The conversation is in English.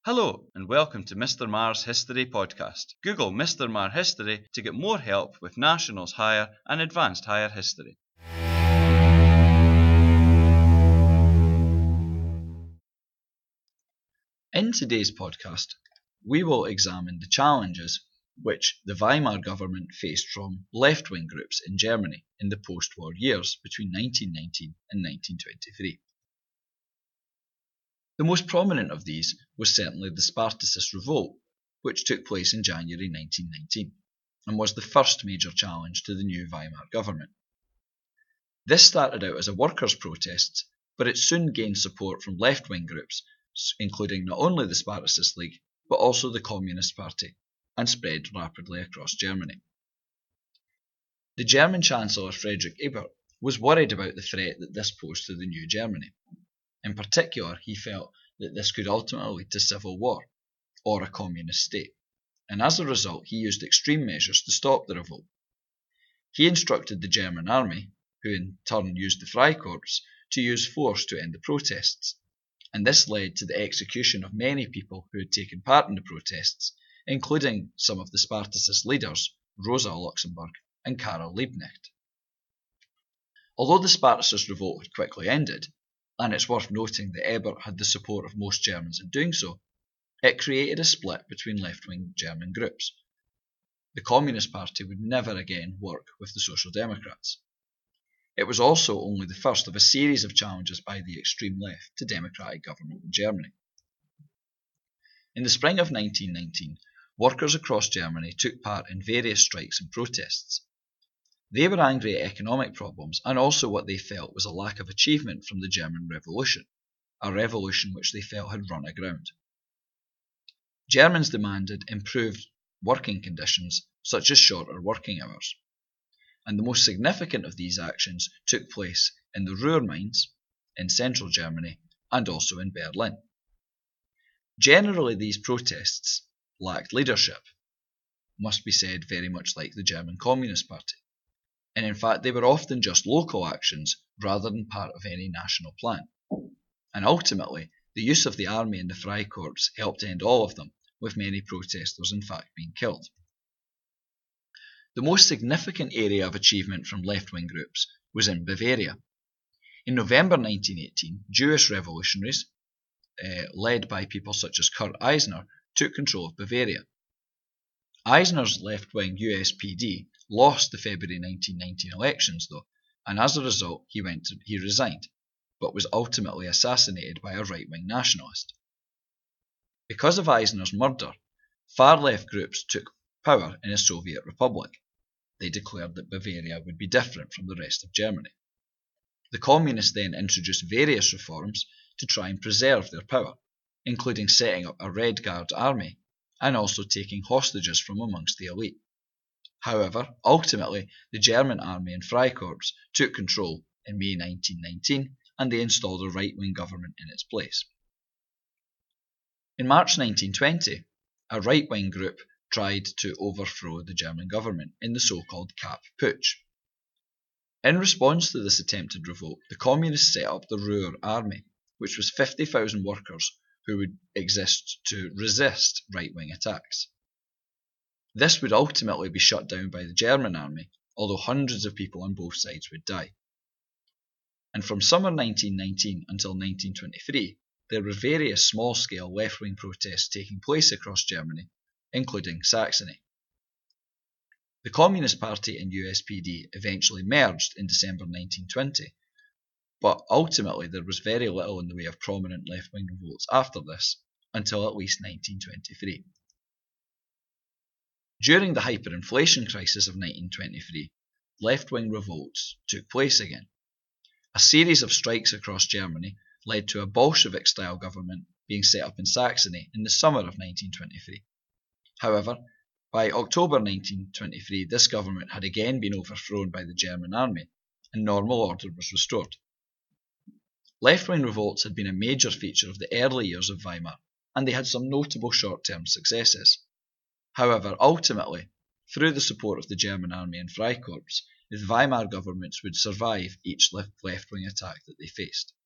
Hello and welcome to Mr. Marr's History Podcast. Google Mr. Marr History to get more help with Nationals Higher and Advanced Higher History. In today's podcast, we will examine the challenges which the Weimar government faced from left-wing groups in Germany in the post-war years between 1919 and 1923. The most prominent of these was certainly the Spartacist Revolt, which took place in January 1919, and was the first major challenge to the new Weimar government. This started out as a workers' protest, but it soon gained support from left-wing groups, including not only the Spartacist League, but also the Communist Party, and spread rapidly across Germany. The German Chancellor Friedrich Ebert was worried about the threat that this posed to the new Germany. In particular, he felt that this could ultimately lead to civil war, or a communist state, and as a result he used extreme measures to stop the revolt. He instructed the German army, who in turn used the Freikorps, to use force to end the protests, and this led to the execution of many people who had taken part in the protests, including some of the Spartacist leaders, Rosa Luxemburg and Karl Liebknecht. Although the Spartacist revolt had quickly ended, and it's worth noting that Ebert had the support of most Germans in doing so, it created a split between left-wing German groups. The Communist Party would never again work with the Social Democrats. It was also only the first of a series of challenges by the extreme left to democratic government in Germany. In the spring of 1919, workers across Germany took part in various strikes and protests. They were angry at economic problems and also what they felt was a lack of achievement from the German Revolution, a revolution which they felt had run aground. Germans demanded improved working conditions such as shorter working hours, and the most significant of these actions took place in the Ruhr mines in central Germany and also in Berlin. Generally, these protests lacked leadership, must be said very much like the German Communist Party. And in fact they were often just local actions rather than part of any national plan. And ultimately, the use of the army and the Freikorps helped end all of them, with many protesters in fact being killed. The most significant area of achievement from left-wing groups was in Bavaria. In November 1918, Jewish revolutionaries, led by people such as Kurt Eisner, took control of Bavaria. Eisner's left-wing USPD lost the February 1919 elections though, and as a result he resigned, but was ultimately assassinated by a right-wing nationalist. Because of Eisner's murder, far-left groups took power in a Soviet republic. They declared that Bavaria would be different from the rest of Germany. The communists then introduced various reforms to try and preserve their power, including setting up a Red Guard army and also taking hostages from amongst the elite. However, ultimately, the German army and Freikorps took control in May 1919 and they installed a right-wing government in its place. In March 1920, a right-wing group tried to overthrow the German government in the so-called Kapp Putsch. In response to this attempted revolt, the communists set up the Ruhr Army, which was 50,000 workers who would exist to resist right-wing attacks. This would ultimately be shut down by the German army, although hundreds of people on both sides would die. And from summer 1919 until 1923, there were various small-scale left-wing protests taking place across Germany, including Saxony. The Communist Party and USPD eventually merged in December 1920, but ultimately there was very little in the way of prominent left-wing revolts after this, until at least 1923. During the hyperinflation crisis of 1923, left-wing revolts took place again. A series of strikes across Germany led to a Bolshevik-style government being set up in Saxony in the summer of 1923. However, by October 1923, this government had again been overthrown by the German army, and normal order was restored. Left-wing revolts had been a major feature of the early years of Weimar, and they had some notable short-term successes. However, ultimately, through the support of the German army and Freikorps, the Weimar governments would survive each left-wing attack that they faced.